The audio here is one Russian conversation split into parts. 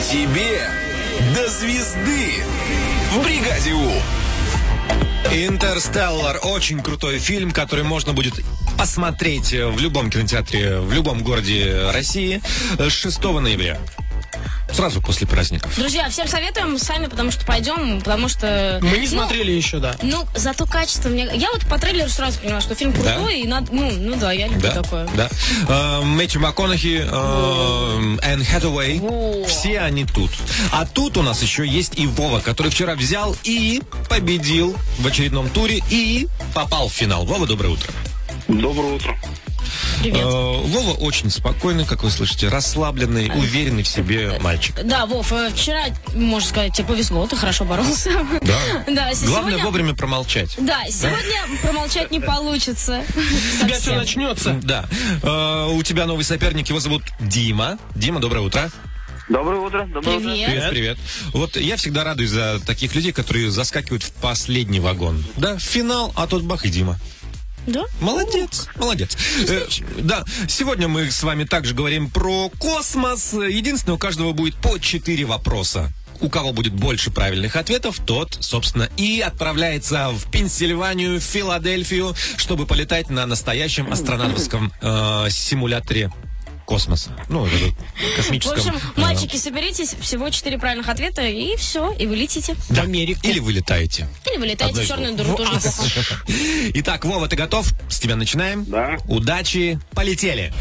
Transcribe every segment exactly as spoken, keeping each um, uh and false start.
Тебе до звезды в бригаде У. «Интерстеллар» — очень крутой фильм, который можно будет посмотреть в любом кинотеатре, в любом городе России с шестого ноября. Сразу после праздников. Друзья, всем советуем сами, потому что пойдем, потому что... Мы не ну, смотрели еще, да. Ну, зато качество мне... Я вот по трейлеру сразу поняла, что фильм крутой, да? И надо... Ну, ну да, я люблю да, такое. Да. Uh, Мэтью МакКонахи, uh, Энн Хэтэуэй, О. все они тут. А тут у нас еще есть и Вова, который вчера взял и победил в очередном туре и попал в финал. Вова, доброе утро. Доброе утро. Привет. Uh, Вова очень спокойный, как вы слышите, расслабленный, уверенный в себе мальчик. Да, Вов, вчера, можно сказать, тебе повезло, ты хорошо боролся. Да. Да, Главное сегодня... вовремя промолчать. Да, сегодня промолчать не получится. У тебя все начнется. Да. Uh, у тебя новый соперник, его зовут Дима. Дима, доброе утро. Доброе утро. Доброе утро. Привет. Привет, привет. Вот я всегда радуюсь за таких людей, которые заскакивают в последний вагон. Да, в финал, а тут бах и Дима. Да? Молодец, молодец. Э, да, сегодня мы с вами также говорим про космос. Единственное, у каждого будет по четыре вопроса. У кого будет больше правильных ответов, тот, собственно, и отправляется в Пенсильванию, в Филадельфию, чтобы полетать на настоящем астронавтском э, симуляторе космоса. Ну, космическом. В общем, мальчики, соберитесь, всего четыре правильных ответа, и все, и вы летите. В Америку. Или вы летаете. Или вы летаете в черную дыру, тоже неплохо. Итак, Вова, ты готов? С тебя начинаем. Да. Удачи, полетели.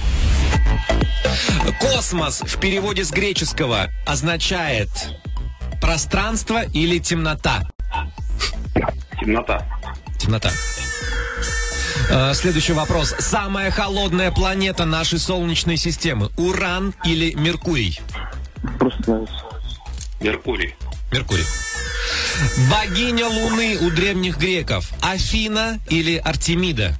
Космос в переводе с греческого означает пространство или темнота? Темнота. Темнота. Э, Следующий вопрос. Самая холодная планета нашей Солнечной системы. Уран или Меркурий? Просто Меркурий. Меркурий. Богиня Луны у древних греков. Афина или Артемида?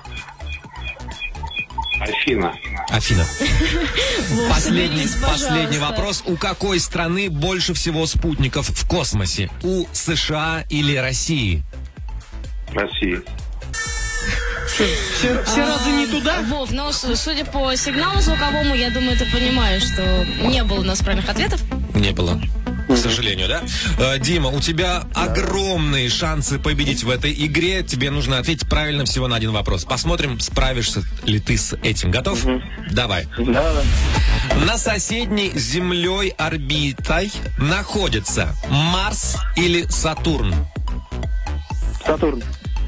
Афина. Афина. Последний, соберись, последний пожалуйста. вопрос. У какой страны больше всего спутников в космосе? У США или России? Россия. Все, все А, разы не туда? Вов, но с- судя по сигналу звуковому, я думаю, ты понимаешь, что не было у нас правильных ответов. Не было. К сожалению, да? Э, Дима, у тебя огромные шансы победить в этой игре. Тебе нужно ответить правильно всего на один вопрос. Посмотрим, справишься ли ты с этим. Готов? Давай. Да, да. На соседней с Землей орбитой находится Марс или Сатурн? Сатурн.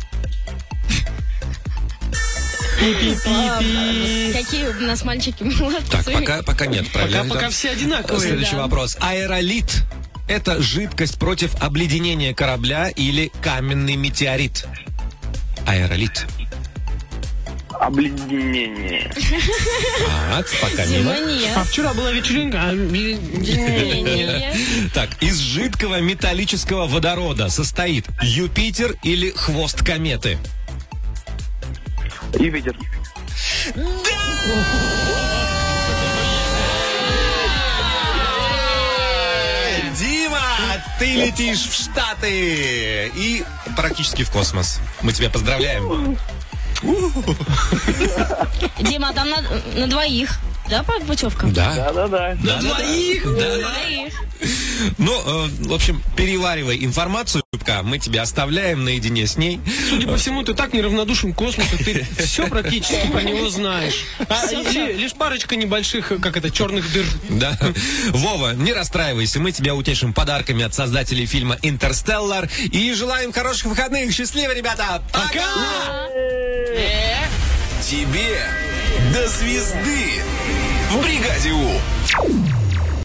Пи-пи-пи. Какие у нас мальчики молодцы. Так, пока, пока нет. Правильно. Пока, пока все одинаковые. Следующий Да. вопрос. Аэролит – это жидкость против обледенения корабля или каменный метеорит? Аэролит. Обледенение. Так, пока мимо. Дима, нет. А вчера была вечеринка. а, ми- Не, не, не. Так, из жидкого металлического водорода состоит Юпитер или хвост кометы? Юпитер. Дима, ты летишь в Штаты и практически в космос. Мы тебя поздравляем. Дима, а там на, на двоих, да, путевка? Да. Да-да-да. На двоих? Да, На да. двоих. Ну, э, в общем, переваривай информацию, пока мы тебя оставляем наедине с ней. Судя по всему, ты так неравнодушен к космосу, ты все практически про него знаешь. А, ли- лишь парочка небольших, как это, черных дыр. Да. Вова, не расстраивайся, мы тебя утешим подарками от создателей фильма «Интерстеллар» и желаем хороших выходных. Счастливо, ребята! Пока! Тебе до звезды в бригаде У.